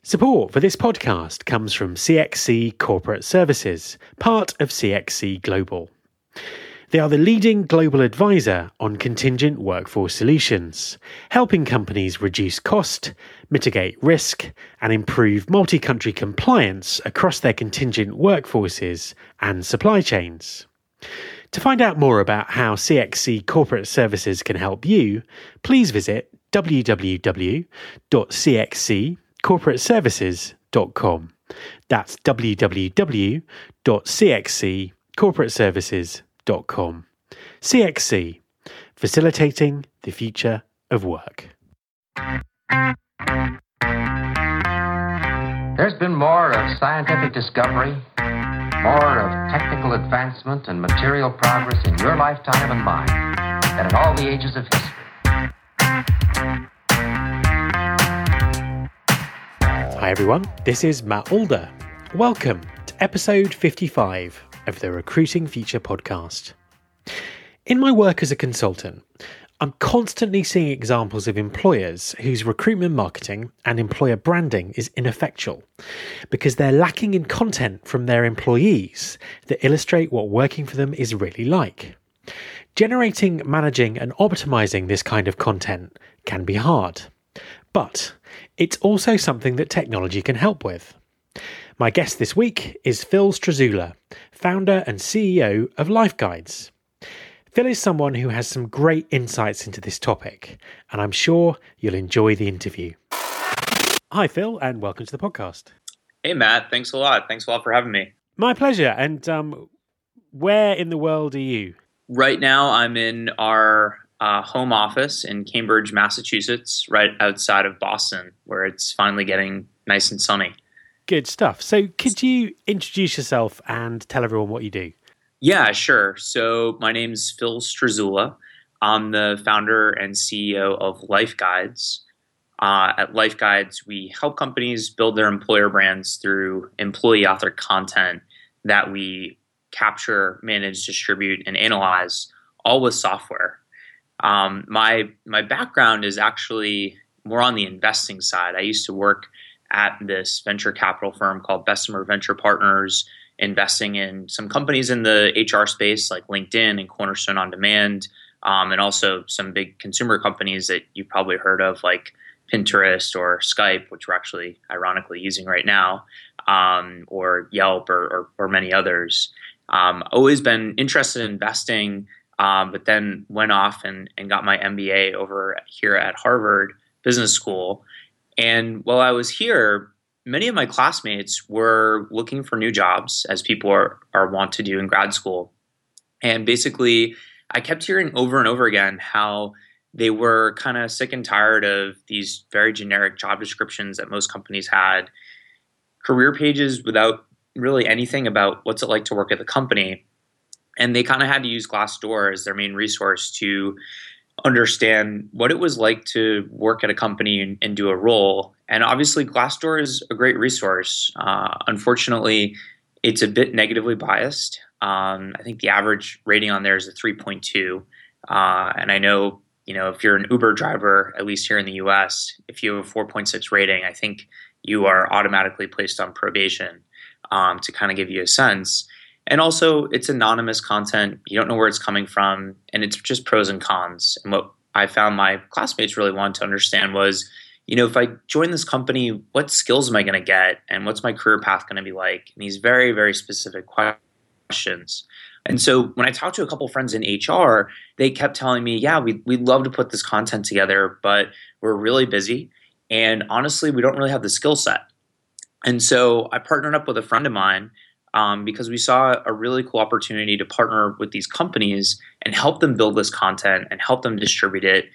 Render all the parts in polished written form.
Support for this podcast comes from CXC Corporate Services, part of CXC Global. They are the leading global advisor on contingent workforce solutions, helping companies reduce cost, mitigate risk, and improve multi-country compliance across their contingent workforces and supply chains. To find out more about how CXC Corporate Services can help you, please visit www.cxccorporateservices.com. That's www.cxccorporateservices.com. CXC, facilitating the future of work. There's been more of scientific discovery, more of technical advancement and material progress in your lifetime and mine than in all the ages of history. Hi everyone, this is Matt Alder. Welcome to episode 55 of the Recruiting Future podcast. In my work as a consultant, I'm constantly seeing examples of employers whose recruitment marketing and employer branding is ineffectual because they're lacking in content from their employees that illustrate what working for them is really like. Generating, managing, and optimizing this kind of content can be hard, but it's also something that technology can help with. My guest this week is Phil Strazula, founder and CEO of LifeGuides. Phil is someone who has some great insights into this topic, and I'm sure you'll enjoy the interview. Hi, Phil, and welcome to the podcast. Hey, Matt. Thanks a lot. Thanks a lot for having me. My pleasure. And where in the world are you? Right now, I'm in our home office in Cambridge, Massachusetts, right outside of Boston, where it's finally getting nice and sunny. Good stuff. So could you introduce yourself and tell everyone what you do? Yeah, sure. So my name's Phil Strazula. I'm the founder and CEO of LifeGuides. At LifeGuides, we help companies build their employer brands through employee-authored content that we capture, manage, distribute, and analyze, all with software. My background is actually more on the investing side. I used to work at this venture capital firm called Bessemer Venture Partners, investing in some companies in the HR space like LinkedIn and Cornerstone On Demand, and also some big consumer companies that you've probably heard of like Pinterest or Skype, which we're actually ironically using right now, or Yelp or many others. Always been interested in investing, but then went off and got my MBA over here at Harvard Business School. And while I was here, many of my classmates were looking for new jobs, as people are wont to do in grad school. And basically, I kept hearing over and over again how they were kind of sick and tired of these very generic job descriptions that most companies had, career pages without really anything about what's it like to work at the company. And they kind of had to use Glassdoor as their main resource to understand what it was like to work at a company and do a role. And obviously, Glassdoor is a great resource. Unfortunately, it's a bit negatively biased. I think the average rating on there is a 3.2. And I know, if you're an Uber driver, at least here in the US, if you have a 4.6 rating, I think you are automatically placed on probation, to kind of give you a sense. And also, it's anonymous content. You don't know where it's coming from, and it's just pros and cons. And what I found my classmates really wanted to understand was, if I join this company, what skills am I going to get, and what's my career path going to be like? And these very, very specific questions. And so when I talked to a couple friends in HR, they kept telling me, yeah, we'd love to put this content together, but we're really busy. And honestly, we don't really have the skill set. And so I partnered up with a friend of mine because we saw a really cool opportunity to partner with these companies and help them build this content and help them distribute it,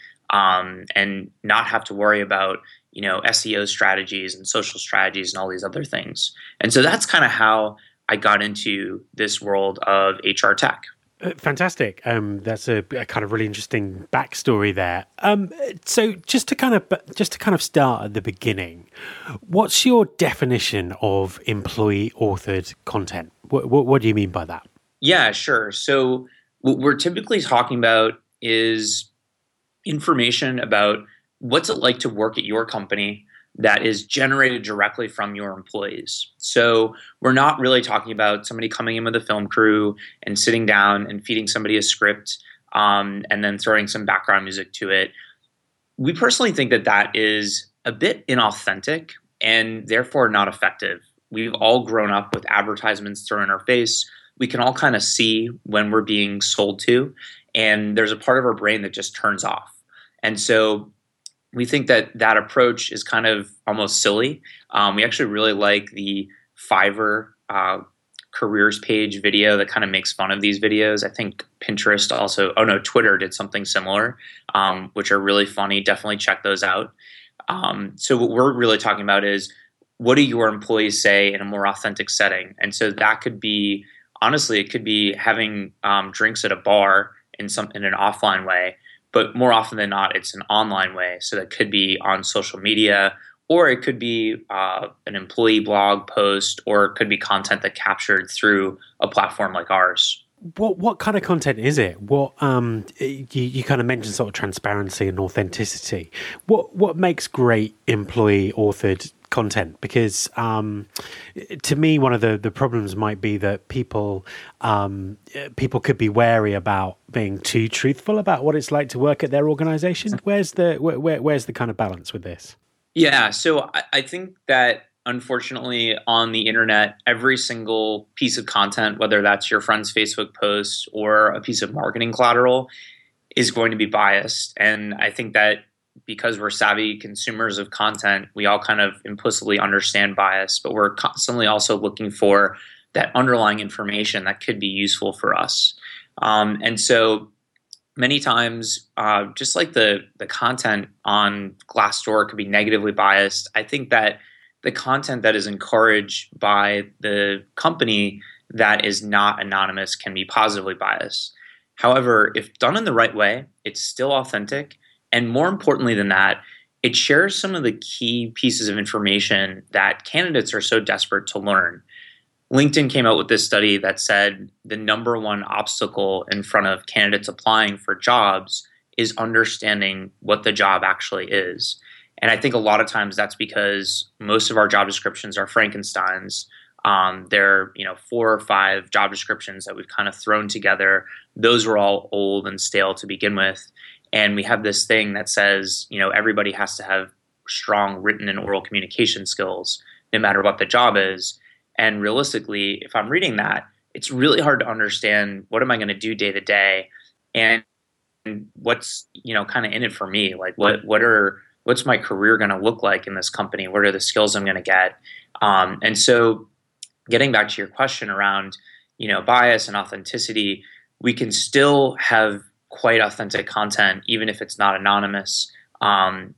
and not have to worry about, SEO strategies and social strategies and all these other things. And so that's kind of how I got into this world of HR tech. Fantastic. That's a kind of really interesting backstory there. So just to kind of start at the beginning, what's your definition of employee authored content? What do you mean by that? Yeah, sure. So what we're typically talking about is information about what's it like to work at your company, that is generated directly from your employees. So we're not really talking about somebody coming in with a film crew and sitting down and feeding somebody a script and then throwing some background music to it. We personally think that that is a bit inauthentic and therefore not effective. We've all grown up with advertisements thrown in our face. We can all kind of see when we're being sold to, and there's a part of our brain that just turns off. And so we think that that approach is kind of almost silly. We actually really like the Fiverr careers page video that kind of makes fun of these videos. I think Pinterest also, Twitter did something similar, which are really funny. Definitely check those out. So what we're really talking about is, what do your employees say in a more authentic setting? And so that could be, honestly, it could be having drinks at a bar in an offline way, but more often than not, it's an online way. So that could be on social media, or it could be an employee blog post, or it could be content that captured through a platform like ours. What kind of content is it? What you kind of mentioned sort of transparency and authenticity. What makes great employee authored content? Because to me, one of the problems might be that people could be wary about being too truthful about what it's like to work at their organization. Where's the kind of balance with this? Yeah, so I think that unfortunately on the internet, every single piece of content, whether that's your friend's Facebook post or a piece of marketing collateral, is going to be biased. And I think that because we're savvy consumers of content, we all kind of implicitly understand bias, but we're constantly also looking for that underlying information that could be useful for us. And so many times, just like the content on Glassdoor could be negatively biased, I think that the content that is encouraged by the company that is not anonymous can be positively biased. However, if done in the right way, it's still authentic. And more importantly than that, it shares some of the key pieces of information that candidates are so desperate to learn. LinkedIn came out with this study that said the number one obstacle in front of candidates applying for jobs is understanding what the job actually is. And I think a lot of times that's because most of our job descriptions are Frankensteins. They're 4 or 5 job descriptions that we've kind of thrown together. Those were all old and stale to begin with. And we have this thing that says, everybody has to have strong written and oral communication skills, no matter what the job is. And realistically, if I'm reading that, it's really hard to understand what am I going to do day to day, and what's kind of in it for me. Like what's my career going to look like in this company? What are the skills I'm going to get? And so, getting back to your question around bias and authenticity, we can still have quite authentic content, even if it's not anonymous. And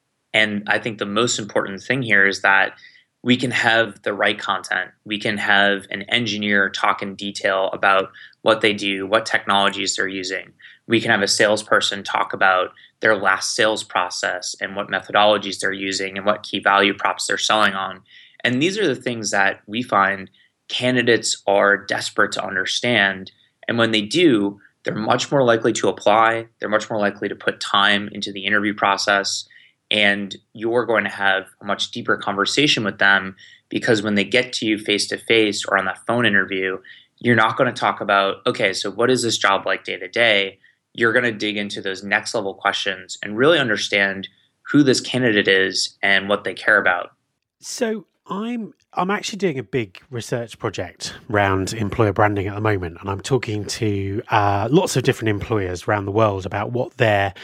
I think the most important thing here is that we can have the right content. We can have an engineer talk in detail about what they do, what technologies they're using. We can have a salesperson talk about their last sales process and what methodologies they're using and what key value props they're selling on. And these are the things that we find candidates are desperate to understand. And when they do, they're much more likely to apply. They're much more likely to put time into the interview process. And you're going to have a much deeper conversation with them, because when they get to you face to face or on that phone interview, you're not going to talk about, okay, so what is this job like day to day? You're going to dig into those next level questions and really understand who this candidate is and what they care about. So I'm actually doing a big research project around employer branding at the moment, and I'm talking to lots of different employers around the world about what their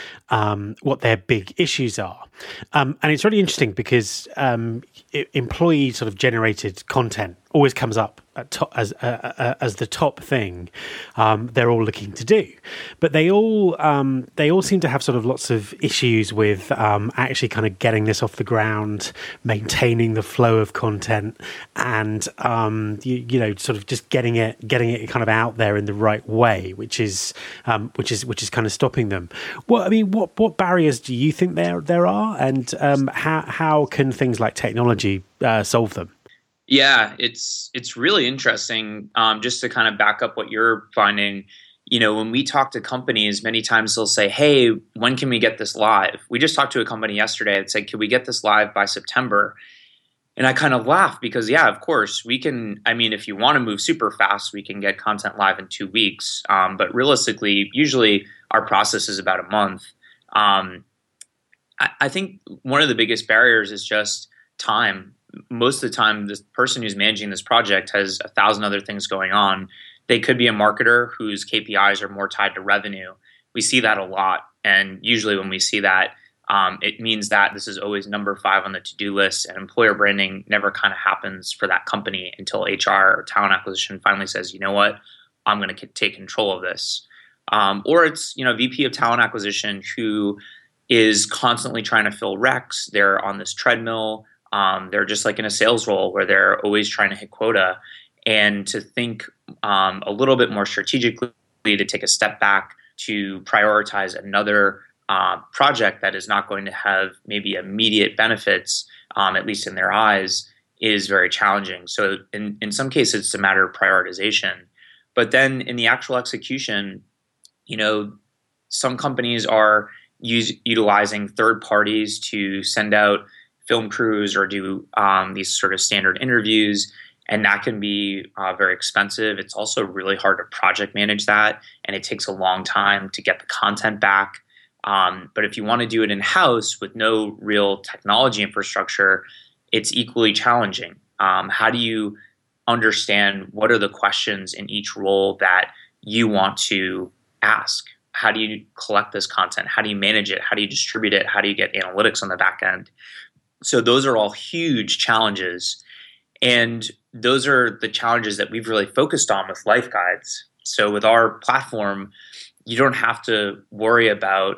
big issues are. And it's really interesting because employee sort of generated content always comes up as the top thing they're all looking to do, but they all seem to have sort of lots of issues with actually kind of getting this off the ground, maintaining the flow of content, and sort of just getting it kind of out there in the right way, which is kind of stopping them. What barriers do you think there are, and how can things like technology solve them? Yeah, it's really interesting. Just to kind of back up what you're finding, When we talk to companies, many times they'll say, hey, when can we get this live? We just talked to a company yesterday that said, can we get this live by September? And I kind of laugh because, yeah, of course, we can. I mean, if you want to move super fast, we can get content live in 2 weeks. But realistically, usually our process is about a month. I think one of the biggest barriers is just time. Most of the time, this person who's managing this project has 1,000 other things going on. They could be a marketer whose KPIs are more tied to revenue. We see that a lot. And usually when we see that, it means that this is always number 5 on the to-do list, and employer branding never kind of happens for that company until HR or talent acquisition finally says, you know what, I'm going to take control of this. Or it's, VP of talent acquisition who is constantly trying to fill recs. They're on this treadmill. They're just like in a sales role where they're always trying to hit quota. And to think a little bit more strategically, to take a step back, to prioritize another project that is not going to have maybe immediate benefits, at least in their eyes, is very challenging. So in some cases, it's a matter of prioritization. But then in the actual execution, some companies are utilizing third parties to send out film crews or do these sort of standard interviews. And that can be very expensive. It's also really hard to project manage that. And it takes a long time to get the content back. But if you want to do it in-house with no real technology infrastructure, it's equally challenging. How do you understand what are the questions in each role that you want to ask? How do you collect this content? How do you manage it? How do you distribute it? How do you get analytics on the back end? So those are all huge challenges. And those are the challenges that we've really focused on with Life Guides. So with our platform, you don't have to worry about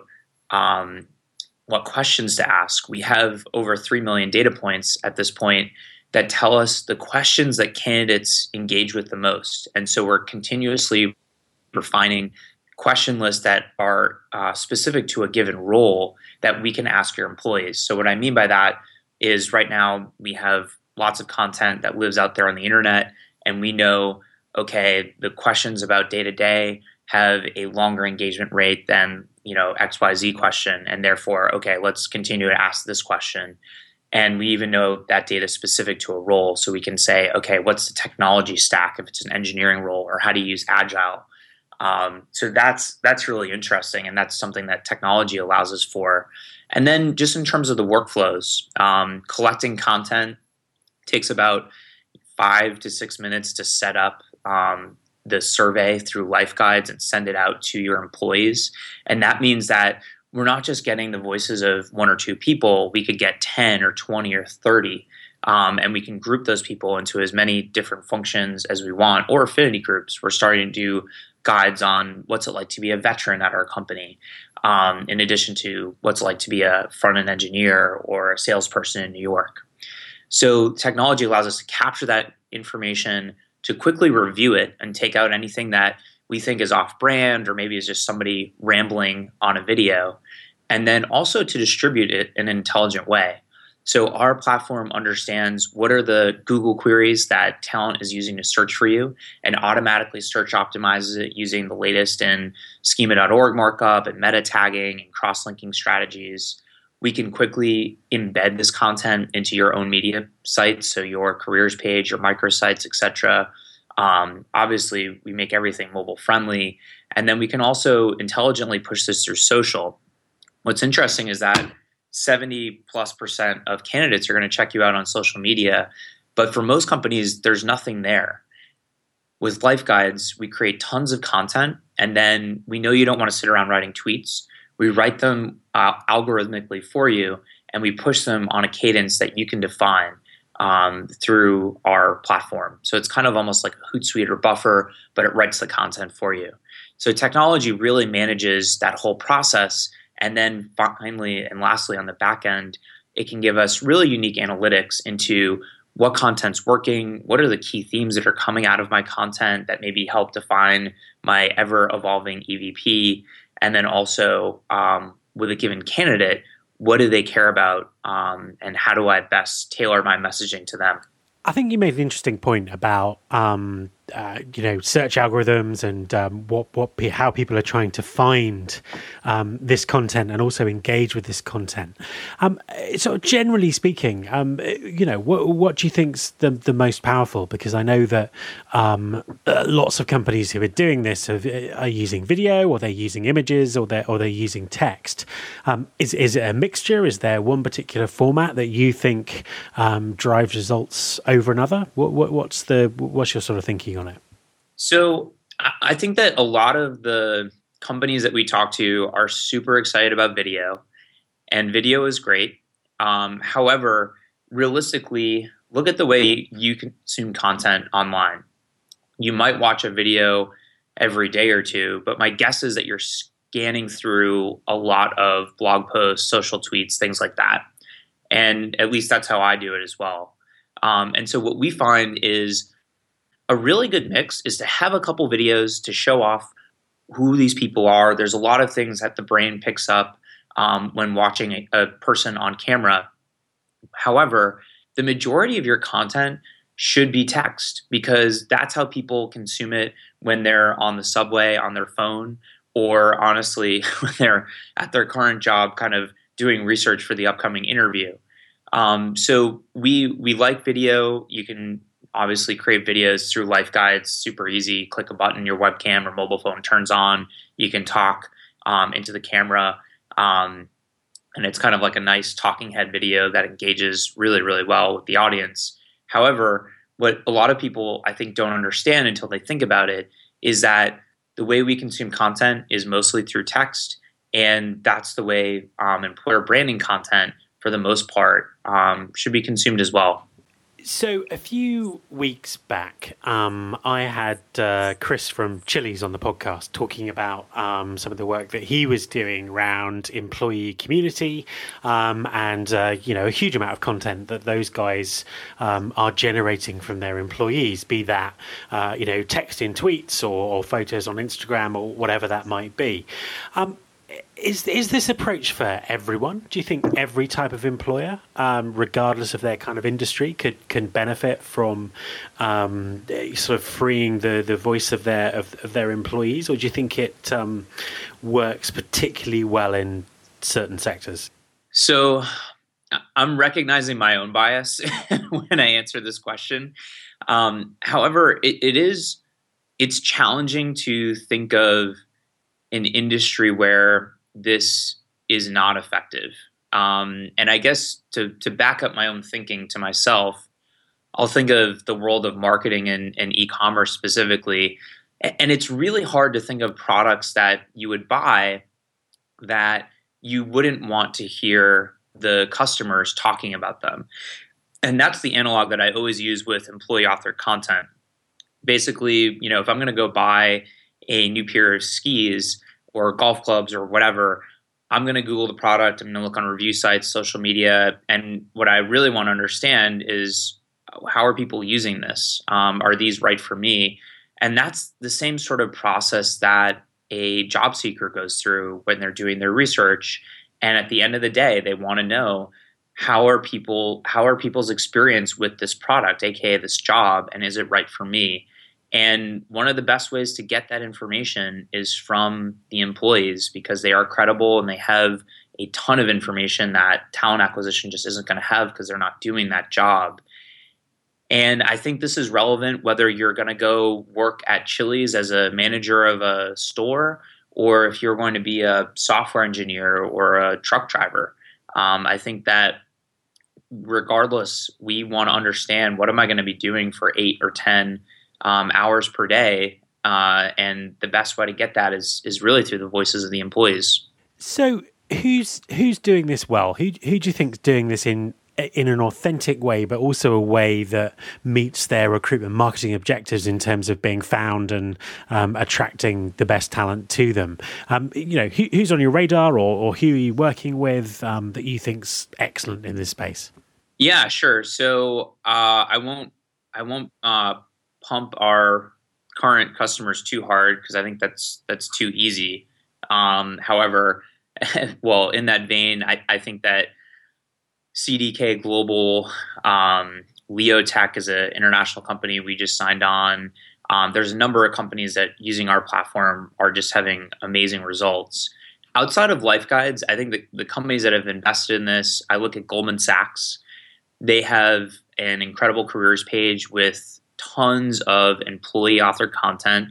what questions to ask. We have over 3 million data points at this point that tell us the questions that candidates engage with the most. And so we're continuously refining question lists that are specific to a given role that we can ask your employees. So what I mean by that is right now we have lots of content that lives out there on the internet, and we know, okay, the questions about day-to-day have a longer engagement rate than, XYZ question. And therefore, okay, let's continue to ask this question. And we even know that data is specific to a role. So we can say, okay, what's the technology stack if it's an engineering role, or how do you use Agile? So that's really interesting. And that's something that technology allows us for. And then just in terms of the workflows, collecting content takes about 5 to 6 minutes to set up the survey through Life Guides and send it out to your employees. And that means that we're not just getting the voices of 1 or 2 people. We could get 10 or 20 or 30. And we can group those people into as many different functions as we want, or affinity groups. We're starting to do guides on what's it like to be a veteran at our company, in addition to what's it like to be a front-end engineer or a salesperson in New York. So technology allows us to capture that information, to quickly review it and take out anything that we think is off-brand or maybe is just somebody rambling on a video, and then also to distribute it in an intelligent way. So our platform understands what are the Google queries that talent is using to search for you, and automatically search optimizes it using the latest in schema.org markup and meta tagging and cross-linking strategies. We can quickly embed this content into your own media sites, so your careers page, your microsites, etc. Obviously, we make everything mobile friendly, and then we can also intelligently push this through social. What's interesting is that 70+% of candidates are going to check you out on social media, but for most companies, there's nothing there. With Life Guides, we create tons of content, and then we know you don't want to sit around writing tweets. We write them algorithmically for you, and we push them on a cadence that you can define through our platform. So it's kind of almost like a Hootsuite or Buffer, but it writes the content for you. So technology really manages that whole process. And then finally and lastly, on the back end, it can give us really unique analytics into what content's working, what are the key themes that are coming out of my content that maybe help define my ever-evolving EVP, and then also with a given candidate, what do they care about, and how do I best tailor my messaging to them? I think you made an interesting point about search algorithms and how people are trying to find this content and also engage with this content. Sort of generally speaking, what do you think's the most powerful? Because I know that lots of companies who are doing this are using video, or they're using images, or they're using text. Is it a mixture? Is there one particular format that you think drives results over another? What's your sort of thinking on it? So I think that a lot of the companies that we talk to are super excited about video, and video is great. However, realistically, look at the way you consume content online. You might watch a video every day or two, but my guess is that you're scanning through a lot of blog posts, social tweets, things like that. And at least that's how I do it as well. And so what we find is a really good mix is to have a couple videos to show off who these people are. There's a lot of things that the brain picks up when watching a person on camera. However, the majority of your content should be text, because that's how people consume it when they're on the subway, on their phone, or honestly, when they're at their current job kind of doing research for the upcoming interview. So we like video. You can obviously create videos through Life Guides, super easy. Click a button, your webcam or mobile phone turns on. You can talk into the camera, and it's kind of like a nice talking head video that engages really, really well with the audience. However, what a lot of people I think don't understand until they think about it is that the way we consume content is mostly through text, and that's the way employer branding content, for the most part, should be consumed as well. So a few weeks back, I had Chris from Chili's on the podcast talking about some of the work that he was doing around employee community, and a huge amount of content that those guys are generating from their employees, be that text in tweets or photos on Instagram or whatever that might be. Is this approach for everyone? Do you think every type of employer, regardless of their kind of industry, can benefit from sort of freeing the voice of their employees, or do you think it works particularly well in certain sectors? So I'm recognizing my own bias when I answer this question. However, it's challenging to think of an industry where this is not effective. And I guess to back up my own thinking to myself, I'll think of the world of marketing and e-commerce specifically. And it's really hard to think of products that you would buy that you wouldn't want to hear the customers talking about them. And that's the analog that I always use with employee authored content. Basically, if I'm going to go buy a new pair of skis or golf clubs or whatever, I'm going to Google the product. I'm going to look on review sites, social media. And what I really want to understand is, how are people using this? Are these right for me? And that's the same sort of process that a job seeker goes through when they're doing their research. And at the end of the day, they want to know, how are people's experience with this product, aka this job, and is it right for me? And one of the best ways to get that information is from the employees, because they are credible and they have a ton of information that talent acquisition just isn't going to have, because they're not doing that job. And I think this is relevant whether you're going to go work at Chili's as a manager of a store, or if you're going to be a software engineer or a truck driver. I think that regardless, we want to understand, what am I going to be doing for 8 or 10 hours per day, and the best way to get that is really through the voices of the employees. So who's doing this well? Who do you think is doing this in an authentic way, but also a way that meets their recruitment marketing objectives in terms of being found and attracting the best talent to them? Who's on your radar, or who are you working with that you think's excellent in this space? Yeah, sure. So I won't pump our current customers too hard, because I think that's too easy. However, well, in that vein, I think that CDK Global, Leo Tech is an international company we just signed on. There's a number of companies that using our platform are just having amazing results. Outside of Life Guides, I think the companies that have invested in this, I look at Goldman Sachs. They have an incredible careers page with tons of employee authored content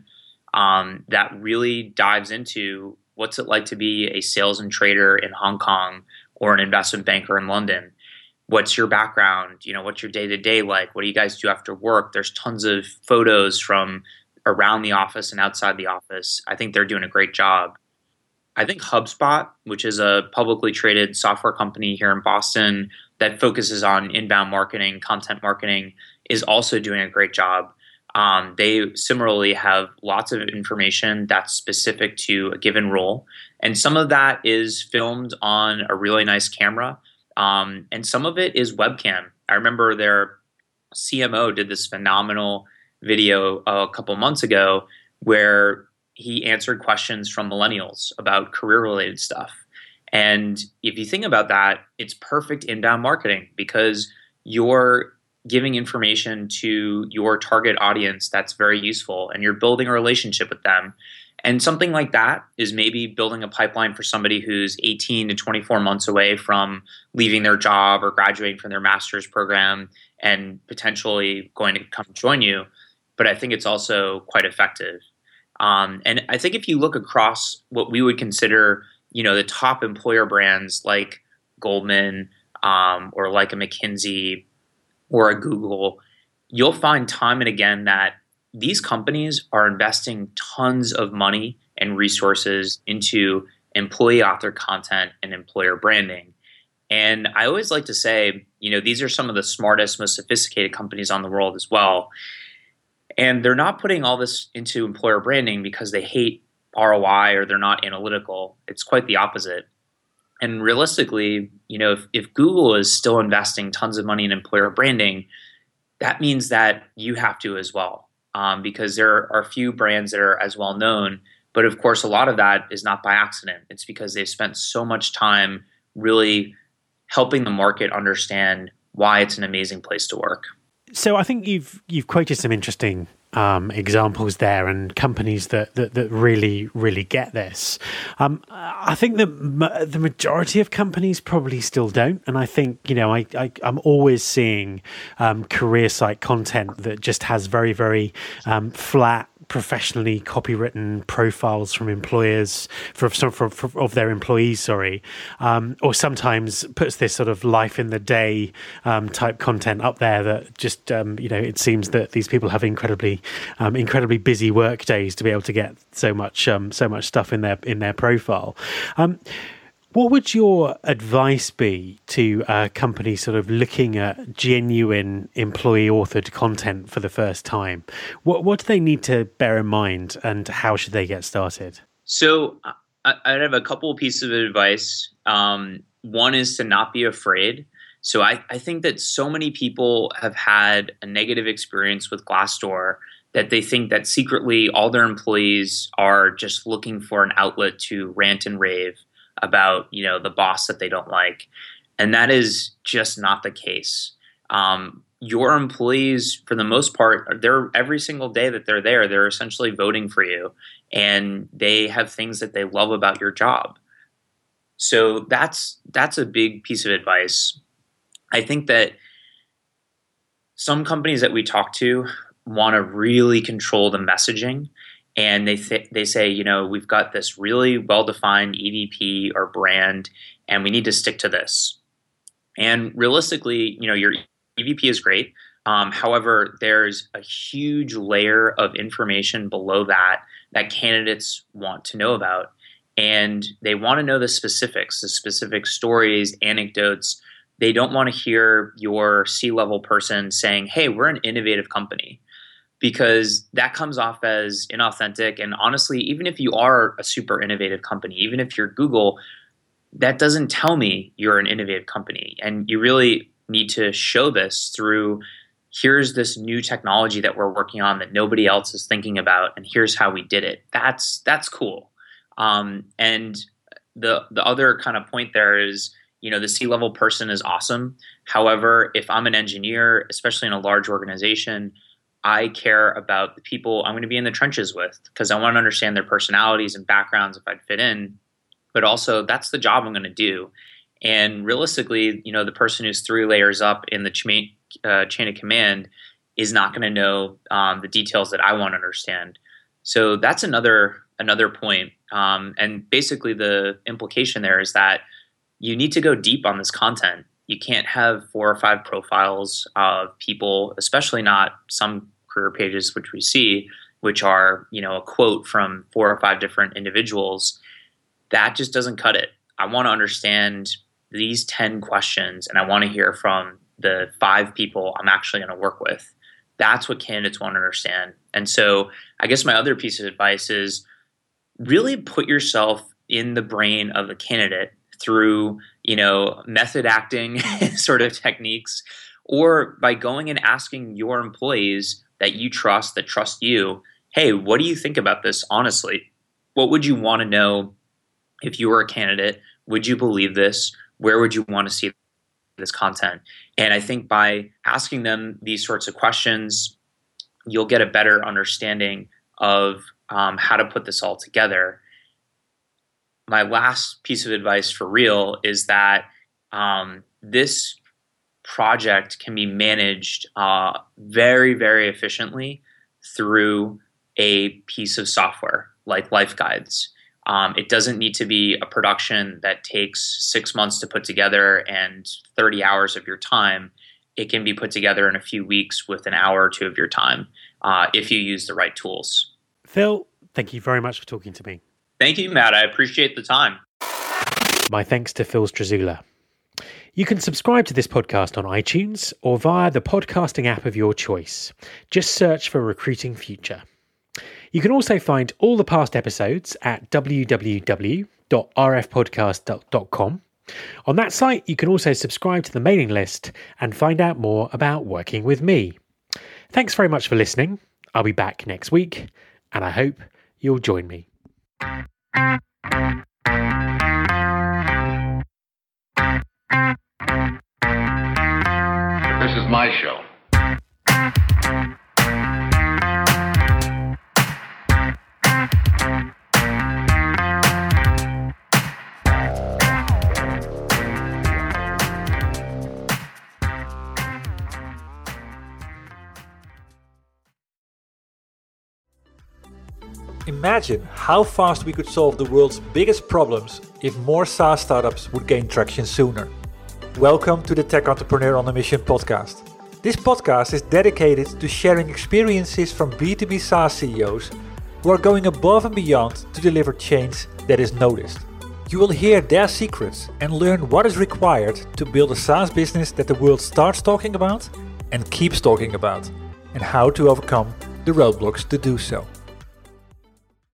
that really dives into what's it like to be a sales and trader in Hong Kong or an investment banker in London. What's your background? What's your day-to-day like? What do you guys do after work? There's tons of photos from around the office and outside the office. I think they're doing a great job. I think HubSpot, which is a publicly traded software company here in Boston that focuses on inbound marketing, content marketing, is also doing a great job. They similarly have lots of information that's specific to a given role. And some of that is filmed on a really nice camera. And some of it is webcam. I remember their CMO did this phenomenal video a couple months ago where he answered questions from millennials about career-related stuff. And if you think about that, it's perfect inbound marketing because you're giving information to your target audience that's very useful and you're building a relationship with them. And something like that is maybe building a pipeline for somebody who's 18 to 24 months away from leaving their job or graduating from their master's program and potentially going to come join you. But I think it's also quite effective. And I think if you look across what we would consider, the top employer brands like Goldman or like a McKinsey or a Google, you'll find time and again that these companies are investing tons of money and resources into employee author content and employer branding. And I always like to say, these are some of the smartest, most sophisticated companies on the world as well. And they're not putting all this into employer branding because they hate ROI or they're not analytical. It's quite the opposite. And realistically, if Google is still investing tons of money in employer branding, that means that you have to as well. Because there are few brands that are as well known. But of course, a lot of that is not by accident. It's because they've spent so much time really helping the market understand why it's an amazing place to work. So I think you've quoted some interesting examples there and companies that really get this. I think that the majority of companies probably still don't. And I think, I'm always seeing career site content that just has very, very flat, professionally copywritten profiles from employers of their employees, or sometimes puts this sort of life in the day type content up there that just it seems that these people have incredibly busy work days to be able to get so much stuff in their profile. What would your advice be to companies sort of looking at genuine employee-authored content for the first time? What do they need to bear in mind, and how should they get started? So I'd have a couple of pieces of advice. One is to not be afraid. So I think that so many people have had a negative experience with Glassdoor that they think that secretly all their employees are just looking for an outlet to rant and rave about, the boss that they don't like. And that is just not the case. Your employees, for the most part, they're every single day that they're there, they're essentially voting for you, and they have things that they love about your job. So that's a big piece of advice. I think that some companies that we talk to want to really control the messaging. And they say, we've got this really well-defined EVP or brand, and we need to stick to this. And realistically, your EVP is great. However, there's a huge layer of information below that candidates want to know about. And they want to know the specifics, the specific stories, anecdotes. They don't want to hear your C-level person saying, hey, we're an innovative company, because that comes off as inauthentic. And honestly, even if you are a super innovative company, even if you're Google, that doesn't tell me you're an innovative company. And you really need to show this through, here's this new technology that we're working on that nobody else is thinking about, and here's how we did it. That's cool. And the other kind of point there is, the C-level person is awesome. However, if I'm an engineer, especially in a large organization, I care about the people I'm going to be in the trenches with because I want to understand their personalities and backgrounds if I'd fit in. But also, that's the job I'm going to do. And realistically, the person who's 3 layers up in the chain of command is not going to know the details that I want to understand. So that's another point. And basically, the implication there is that you need to go deep on this content. You can't have 4 or 5 profiles of people, especially not some career pages, which we see, which are, a quote from 4 or 5 different individuals. That just doesn't cut it. I want to understand these 10 questions, and I want to hear from the 5 people I'm actually going to work with. That's what candidates want to understand. And so I guess my other piece of advice is really put yourself in the brain of the candidate through, method acting sort of techniques, or by going and asking your employees that you trust, that trust you, hey, what do you think about this honestly? What would you want to know if you were a candidate? Would you believe this? Where would you want to see this content? And I think by asking them these sorts of questions, you'll get a better understanding of how to put this all together. My last piece of advice for real is that this project can be managed very, very efficiently through a piece of software like Life Guides. It doesn't need to be a production that takes 6 months to put together and 30 hours of your time. It can be put together in a few weeks with an hour or 2 of your time if you use the right tools. Phil, thank you very much for talking to me. Thank you, Matt. I appreciate the time. My thanks to Phil Strazula. You can subscribe to this podcast on iTunes or via the podcasting app of your choice. Just search for Recruiting Future. You can also find all the past episodes at www.rfpodcast.com. On that site, you can also subscribe to the mailing list and find out more about working with me. Thanks very much for listening. I'll be back next week, and I hope you'll join me. This is my show. Imagine how fast we could solve the world's biggest problems if more SaaS startups would gain traction sooner. Welcome to the Tech Entrepreneur on a Mission podcast. This podcast is dedicated to sharing experiences from B2B SaaS CEOs who are going above and beyond to deliver change that is noticed. You will hear their secrets and learn what is required to build a SaaS business that the world starts talking about and keeps talking about, and how to overcome the roadblocks to do so.